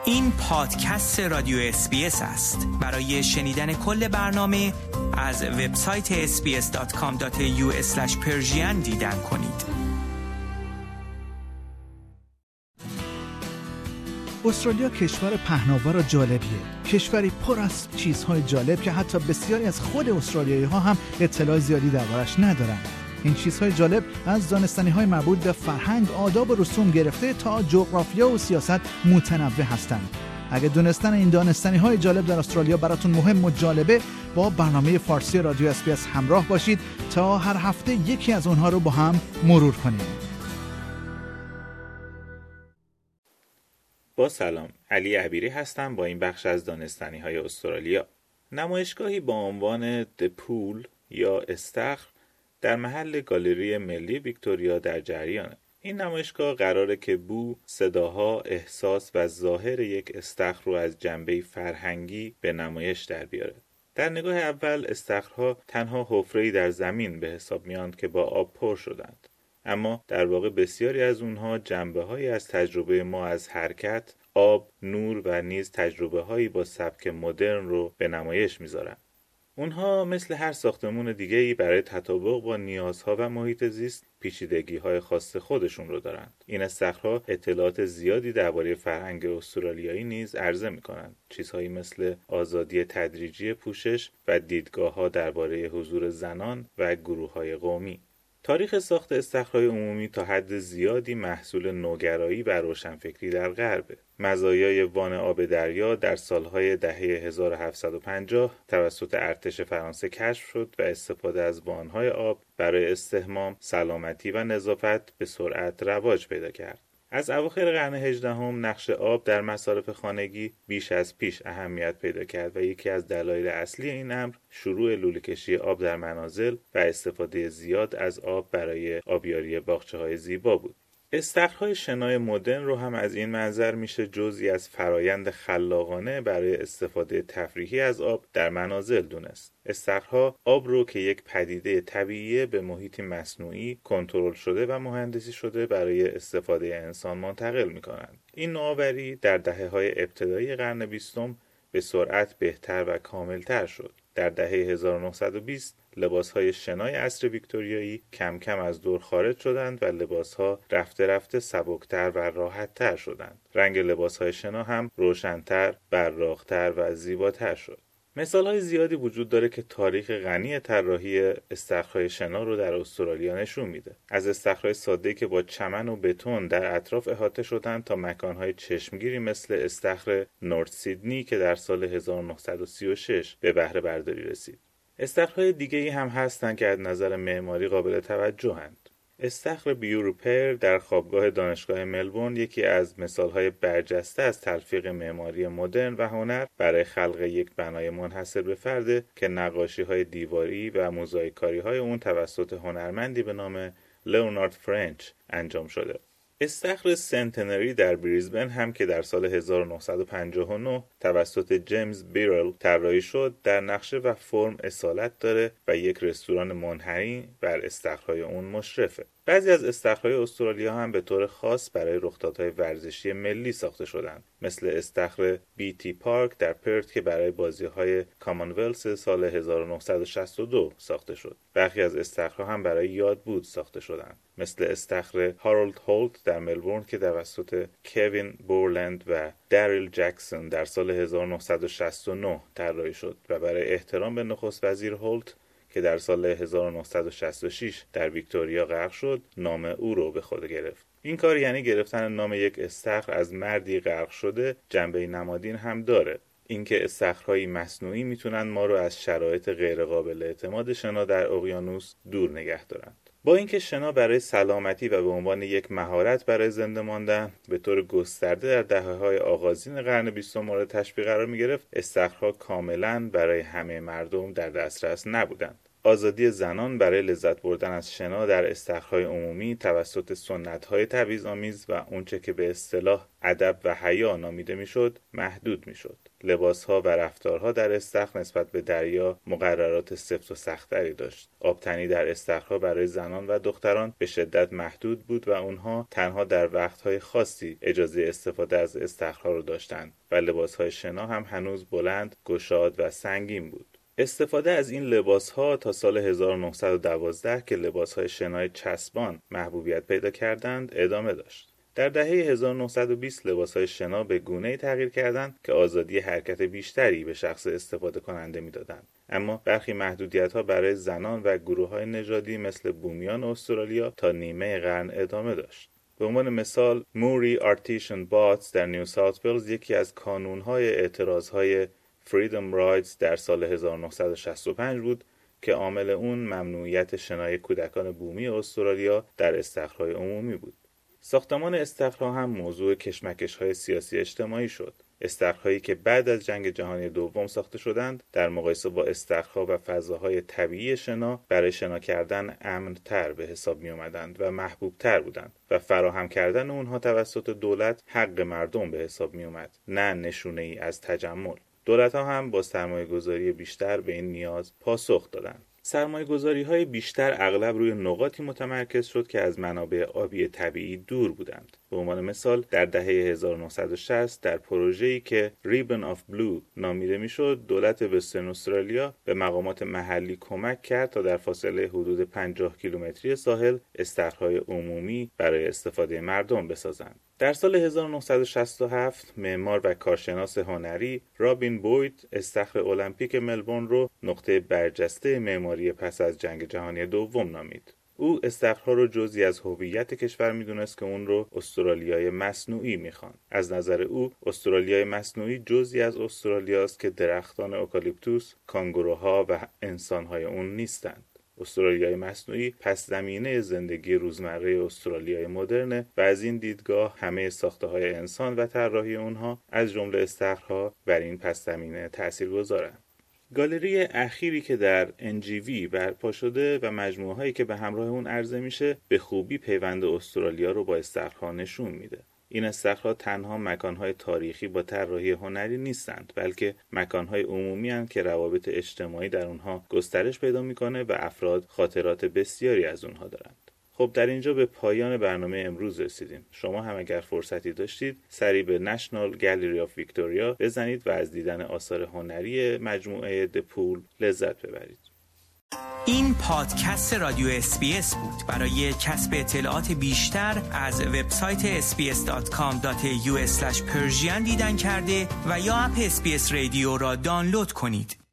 این پادکست رادیو اسپیس است. برای شنیدن کل برنامه از وبسایت sbs.com.au/persian دیدن کنید. استرالیا کشور پهناور و جالبیه. کشوری پر از چیزهای جالب که حتی بسیاری از خود استرالیایی‌ها هم اطلاع زیادی دربارش ندارن. این چیزهای جالب از دانستنی‌های مربوط به فرهنگ، آداب و رسوم گرفته تا جغرافیا و سیاست متنوع هستند. اگه دونستن این دانستنی‌های جالب در استرالیا براتون مهم و جالبه، با برنامه فارسی رادیو اسپیس همراه باشید تا هر هفته یکی از اونها رو با هم مرور کنیم. با سلام، علی عبیری هستم با این بخش از دانستنی‌های استرالیا. نمایشگاهی با عنوان The Pool یا استخر در محل گالری ملی ویکتوریا در جریانه. این نمایشگاه قراره که بو، صداها، احساس و ظاهر یک استخر رو از جنبه فرهنگی به نمایش در بیاره. در نگاه اول استخرها تنها حفره‌ای در زمین به حساب میاند که با آب پر شدند. اما در واقع بسیاری از اونها جنبه‌هایی از تجربه ما از حرکت، آب، نور و نیز تجربه‌هایی با سبک مدرن رو به نمایش میذارن. اونها مثل هر ساختمون دیگه‌ای برای تطابق با نیازها و محیط زیست پیچیدگی‌های خاص خودشون رو دارند. این استخرها اطلاعات زیادی درباره فرهنگ استرالیایی نیز عرضه می‌کنند. چیزهایی مثل آزادی تدریجی پوشش و دیدگاه‌ها درباره حضور زنان و گروه‌های قومی. تاریخ ساخت استخرهای عمومی تا حد زیادی محصول نوگرایی و روشنفکری در غربه. مزایای وان آب دریا در سالهای دهه 1750 توسط ارتش فرانسه کشف شد و استفاده از وانهای آب برای استحمام، سلامتی و نظافت به سرعت رواج پیدا کرد. از اواخر قرن 18 نقش آب در مصارف خانگی بیش از پیش اهمیت پیدا کرد و یکی از دلایل اصلی این امر شروع لوله‌کشی آب در منازل و استفاده زیاد از آب برای آبیاری باغچه‌های زیبا بود. استخرهای شنای مدرن رو هم از این منظر میشه جزئی از فرایند خلاقانه برای استفاده تفریحی از آب در منازل دونست. استخرها آب رو که یک پدیده طبیعی به محیطی مصنوعی کنترل شده و مهندسی شده برای استفاده انسان منتقل میکنند. این نوآوری در دهه‌های ابتدایی قرن 20 به سرعت بهتر و کاملتر شد. در دهه 1920 لباس‌های شنای عصر ویکتوریایی کم کم از دور خارج شدند و لباس‌ها رفته رفته سبکتر و راحت‌تر شدند. رنگ لباس‌های شنا هم روشن‌تر، براق‌تر و زیباتر شد. مثال‌های زیادی وجود داره که تاریخ غنی طراحی استخرهای شنا رو در استرالیا نشون میده. از استخرهای ساده‌ای که با چمن و بتون در اطراف احاطه شدند تا مکان‌های چشمگیری مثل استخر نورت سیدنی که در سال 1936 به بهره برداری رسید. استخرهای دیگه‌ای هم هستند که از نظر معماری قابل توجه‌اند. استخر بیوروپر در خوابگاه دانشگاه ملبورن یکی از مثالهای برجسته از تلفیق معماری مدرن و هنر برای خلق یک بنای منحصر به فرده که نقاشی‌های دیواری و موزاییکاری‌های اون توسط هنرمندی به نام لئونارد فرنچ انجام شده. استخر سنتنری در بریزبن هم که در سال 1959 توسط جیمز بیرل طراحی شد در نقشه و فرم اصالت داره و یک رستوران منحنی بر استخرهای اون مشرفه. بعضی از استخرهای استرالیا هم به طور خاص برای رخدادهای ورزشی ملی ساخته شدند، مثل استخر بیتی پارک در پرت که برای بازی‌های کامنولث سال 1962 ساخته شد. برخی از استخرها هم برای یادبود ساخته شدند، مثل استخر هارولد هولت در ملبورن که توسط کوین بورلند و دریل جکسون در سال 1969 طراحی شد و برای احترام به نخست وزیر هولت که در سال 1966 در ویکتوریا غرق شد، نام او رو به خود گرفت. این کار یعنی گرفتن نام یک استخر از مردی غرق شده جنبه نمادین هم داره. اینکه استخرهای مصنوعی میتونن ما رو از شرایط غیرقابل اعتماد شنا در اقیانوس دور نگه دارند. با اینکه شنا برای سلامتی و به عنوان یک مهارت برای زنده ماندن به طور گسترده در دهه‌های آغازین قرن 20 مورد تشویق قرار می‌گرفت، استخرها کاملاً برای همه مردم در دسترس نبودند. آزادی زنان برای لذت بردن از شنا در استخرهای عمومی توسط سنت‌های تبعیض‌آمیز و اونچه که به اصطلاح ادب و حیا نامیده میشد محدود میشد. لباس‌ها و رفتارها در استخر نسبت به دریا مقررات سفت و سخت‌تری داشت. آبتنی در استخرها برای زنان و دختران به شدت محدود بود و اونها تنها در وقت‌های خاصی اجازه استفاده از استخرها رو داشتند و لباس‌های شنا هم هنوز بلند، گشاد و سنگین بود. استفاده از این لباس‌ها تا سال 1912 که لباس‌های شنای چسبان محبوبیت پیدا کردند ادامه داشت. در دهه 1920 لباس‌های شنا به گونه‌ای تغییر کردند که آزادی حرکت بیشتری به شخص استفاده کننده می‌دادند. اما برخی محدودیت‌ها برای زنان و گروه‌های نژادی مثل بومیان استرالیا تا نیمه قرن ادامه داشت. به عنوان مثال موری آرتیشن باتس در نیو ساوت ولز یکی از کانون‌های اعتراض‌های فریدم رایتس در سال 1965 بود که عامل اون ممنوعیت شنای کودکان بومی استرالیا در استخرهای عمومی بود. ساختمان استخرها هم موضوع کشمکش‌های سیاسی اجتماعی شد. استخرهایی که بعد از جنگ جهانی دوم ساخته شدند در مقایسه با استخرها و فضاهای طبیعی شنا برای شنا کردن امن‌تر به حساب می‌آمدند و محبوب‌تر بودند و فراهم کردن اونها توسط دولت حق مردم به حساب می‌آمد، نه نشونه‌ای از تجمل. دولت‌ها هم با سرمایه‌گذاری بیشتر به این نیاز پاسخ دادند. سرمایه‌گذاری‌های بیشتر اغلب روی نقاطی متمرکز شد که از منابع آبی طبیعی دور بودند. به عنوان مثال در دهه 1960 در پروژه‌ای که ریبن آف بلو نامیده میشد، دولت وسترن استرالیا به مقامات محلی کمک کرد تا در فاصله حدود 50 کیلومتری ساحل استخرهای عمومی برای استفاده مردم بسازند. در سال 1967 معمار و کارشناس هنری رابین بوید استخر المپیک ملبورن رو نقطه برجسته معماری پس از جنگ جهانی دوم نامید. او استخرها رو جزئی از هویت کشور میدونست که اون رو استرالیای مصنوعی میخوان. از نظر او استرالیای مصنوعی جزئی از استرالیاست که درختان اوکالیپتوس، کانگوروها و انسانهای اون نیستند. استرالیای مصنوعی پس زمینه زندگی روزمره استرالیای مدرنه و از این دیدگاه همه ساخته‌های انسان و طراحی اونها از جمله استخرها بر این پس زمینه تاثیرگذارند. گالری اخیری که در NGV برپا شده و مجموعه‌هایی که به همراه اون عرضه میشه به خوبی پیوند استرالیا رو با استخرها نشون میده. این استخرها تنها مکانهای تاریخی با طراحی هنری نیستند، بلکه مکانهای عمومی هستند که روابط اجتماعی در اونها گسترش پیدا میکنه و افراد خاطرات بسیاری از اونها دارند. خب در اینجا به پایان برنامه امروز رسیدیم. شما هم اگر فرصتی داشتید سری به نشنال گالری آف ویکتوریا بزنید و از دیدن آثار هنری مجموعه دپول لذت ببرید. این پادکست رادیو SBS بود. برای کسب اطلاعات بیشتر از وبسایت sbs.com.au/persian دیدن کرده و یا اپ SBS رادیو را دانلود کنید.